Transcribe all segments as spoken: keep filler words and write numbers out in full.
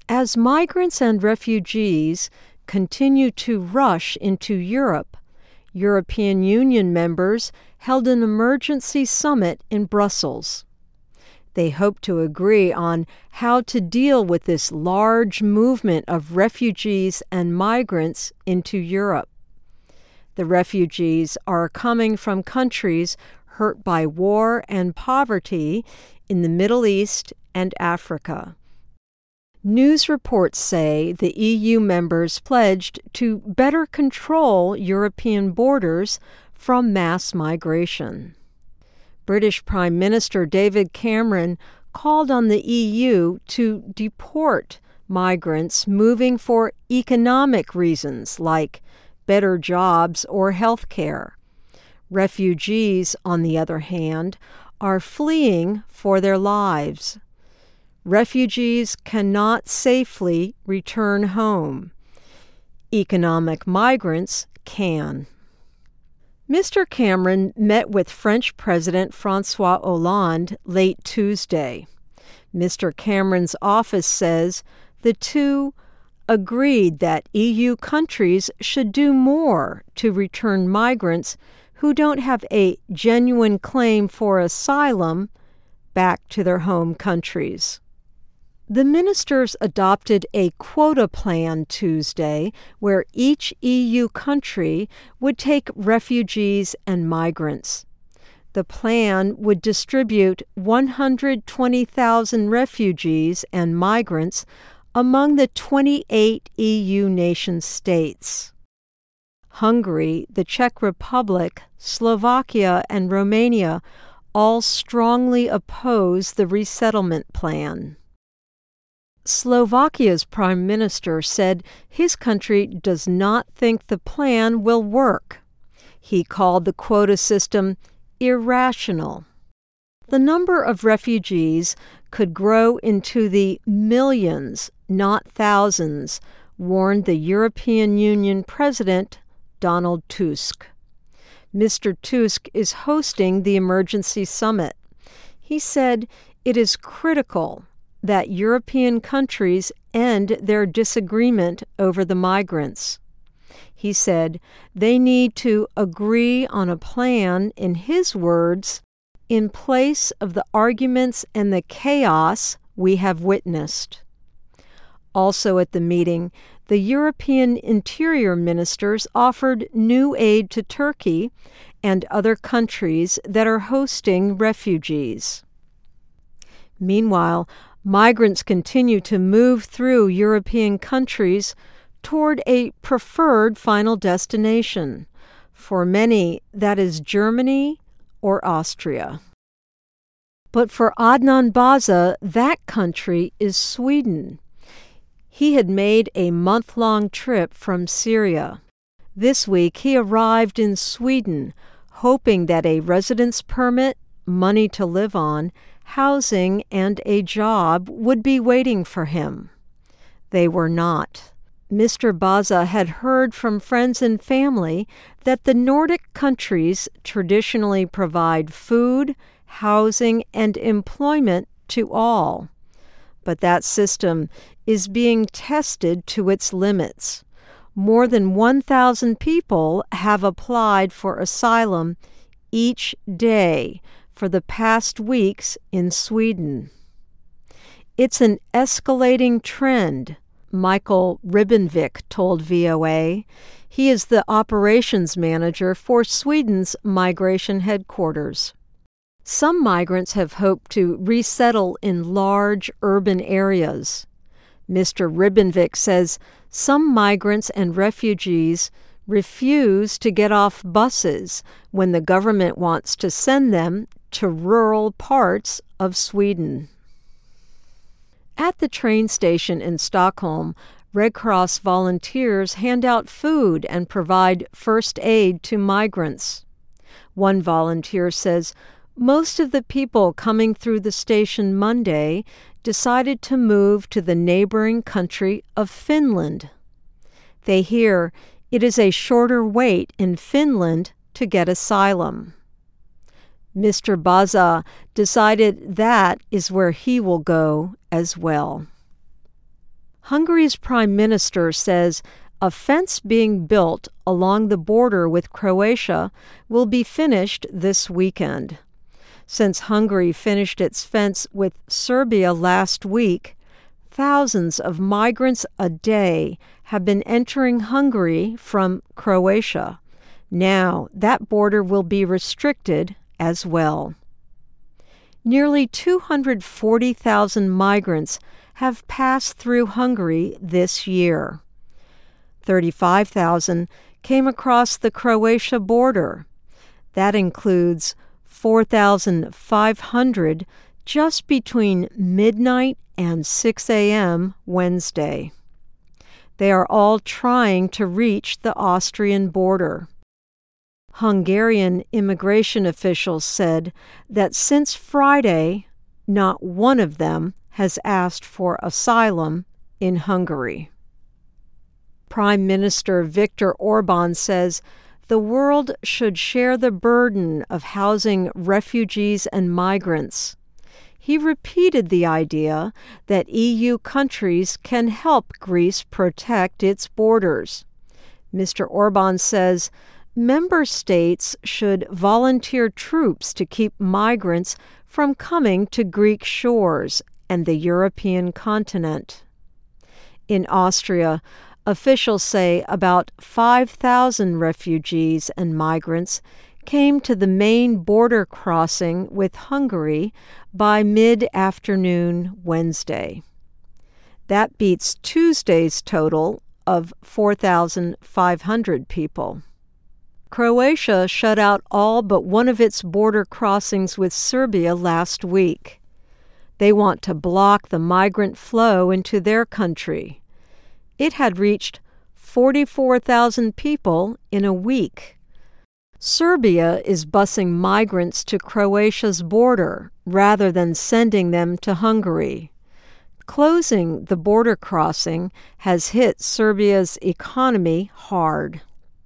As migrants and refugees continue to rush into Europe, European Union members held an emergency summit in Brussels. They hope to agree on how to deal with this large movement of refugees and migrants into Europe. The refugees are coming from countries hurt by war and poverty in the Middle East and Africa. News reports say the E U members pledged to better control European borders from mass migration. British Prime Minister David Cameron called on the E U to deport migrants moving for economic reasons like better jobs or health care. Refugees, on the other hand, are fleeing for their lives. Refugees cannot safely return home. Economic migrants can. Mister Cameron met with French President François Hollande late Tuesday. Mister Cameron's office says the two agreed that E U countries should do more to return migrants who don't have a genuine claim for asylum back to their home countries. The ministers adopted a quota plan Tuesday where each E U country would take refugees and migrants. The plan would distribute one hundred twenty thousand refugees and migrants among the twenty-eight E U nation-states. Hungary, the Czech Republic, Slovakia, and Romania all strongly oppose the resettlement plan. Slovakia's prime minister said his country does not think the plan will work. He called the quota system irrational. The number of refugees could grow into the millions, not thousands, warned the European Union President Donald Tusk. Mister Tusk is hosting the emergency summit. He said it is critical that European countries end their disagreement over the migrants. He said they need to agree on a plan, in his words, in place of the arguments and the chaos we have witnessed. Also at the meeting, the European interior ministers offered new aid to Turkey and other countries that are hosting refugees. Meanwhile, migrants continue to move through European countries toward a preferred final destination. For many, that is Germany or Austria. But for Adnan Baza, that country is Sweden. He had made a month-long trip from Syria. This week he arrived in Sweden, hoping that a residence permit, money to live on, housing, and a job would be waiting for him. They were not. Mister Baza had heard from friends and family that the Nordic countries traditionally provide food, housing, and employment to all. But that system is being tested to its limits. More than one thousand people have applied for asylum each day for the past weeks in Sweden. It's an escalating trend, Michael Ribbenvik told V O A. He is the operations manager for Sweden's migration headquarters. Some migrants have hoped to resettle in large urban areas. Mister Ribbenvik says some migrants and refugees refuse to get off buses when the government wants to send them to rural parts of Sweden. At the train station in Stockholm, Red Cross volunteers hand out food and provide first aid to migrants. One volunteer says most of the people coming through the station Monday decided to move to the neighboring country of Finland. They hear it is a shorter wait in Finland to get asylum. Mister Baza decided that is where he will go as well. Hungary's prime minister says a fence being built along the border with Croatia will be finished this weekend. Since Hungary finished its fence with Serbia last week, thousands of migrants a day have been entering Hungary from Croatia. Now that border will be restricted as well. Nearly two hundred forty thousand migrants have passed through Hungary this year. thirty-five thousand came across the Croatia border. That includes four thousand five hundred just between midnight and six a.m. Wednesday. They are all trying to reach the Austrian border. Hungarian immigration officials said that since Friday, not one of them has asked for asylum in Hungary. Prime Minister Viktor Orban says the world should share the burden of housing refugees and migrants. He repeated the idea that E U countries can help Greece protect its borders. Mister Orban says member states should volunteer troops to keep migrants from coming to Greek shores and the European continent. In Austria, officials say about five thousand refugees and migrants came to the main border crossing with Hungary by mid-afternoon Wednesday. That beats Tuesday's total of four thousand five hundred people. Croatia shut out all but one of its border crossings with Serbia last week. They want to block the migrant flow into their country. It had reached forty-four thousand people in a week. Serbia is busing migrants to Croatia's border rather than sending them to Hungary. Closing the border crossing has hit Serbia's economy hard.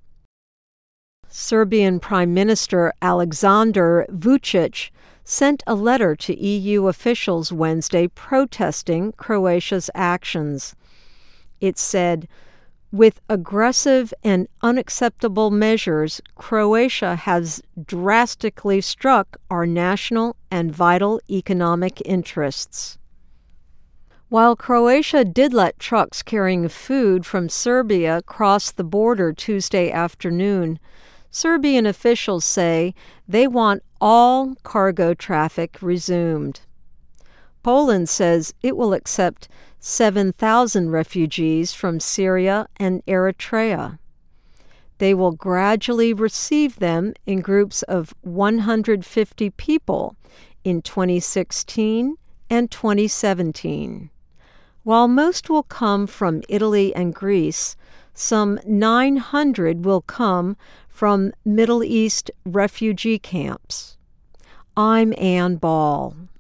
Serbian Prime Minister Aleksandar Vučić sent a letter to E U officials Wednesday protesting Croatia's actions. It said, "With aggressive and unacceptable measures, Croatia has drastically struck our national and vital economic interests." While Croatia did let trucks carrying food from Serbia cross the border Tuesday afternoon, Serbian officials say they want all cargo traffic resumed. Poland says it will accept seven thousand refugees from Syria and Eritrea. They will gradually receive them in groups of one hundred fifty people in twenty sixteen and twenty seventeen. While most will come from Italy and Greece, some nine hundred will come from Middle East refugee camps. I'm Ann Ball.